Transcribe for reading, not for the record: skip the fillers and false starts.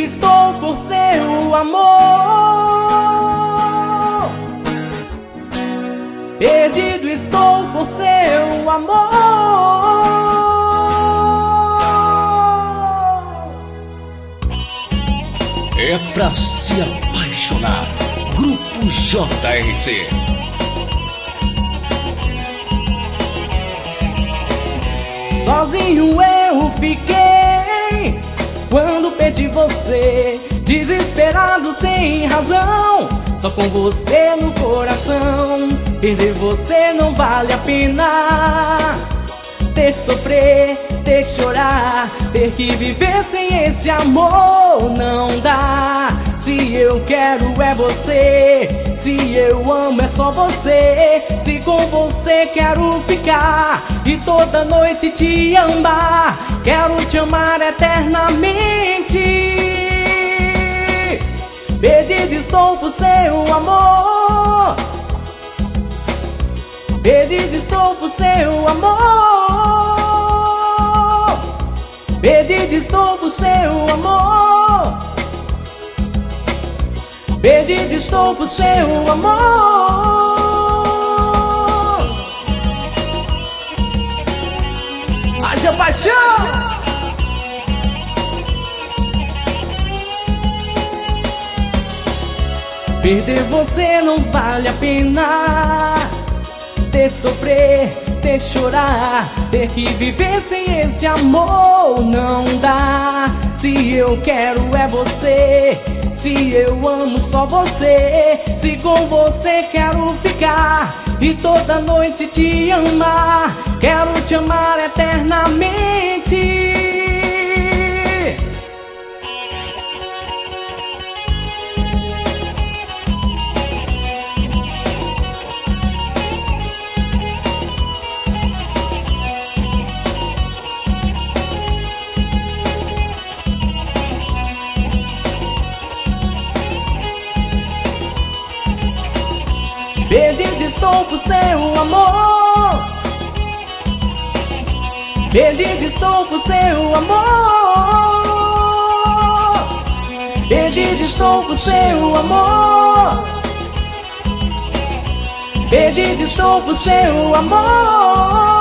estou por seu amor. Perdido estou por seu amor. É pra se apaixonar. Grupo JRC. Sozinho eu fiquei quando perdi você, desesperado sem razão, só com você no coração. Perder você não vale a pena. Ter que sofrer, ter que chorar, ter que viver sem esse amor não dá. Se eu quero é você, se eu amo é só você, se com você quero ficar e toda noite te amar, quero te amar eternamente. Perdido estou por seu amor. Perdido estou por seu amor. Perdido estou por seu amor. Perdido estou por seu amor. Haja paixão. Perder você não vale a pena. Ter que sofrer, ter que chorar, ter que viver sem esse amor não dá. Se eu quero é você, se eu amo só você, se com você quero ficar e toda noite te amar, quero te amar eternamente. Perdido estou por seu amor. Perdido estou por seu amor. Perdido estou por seu amor. Perdido estou por seu amor.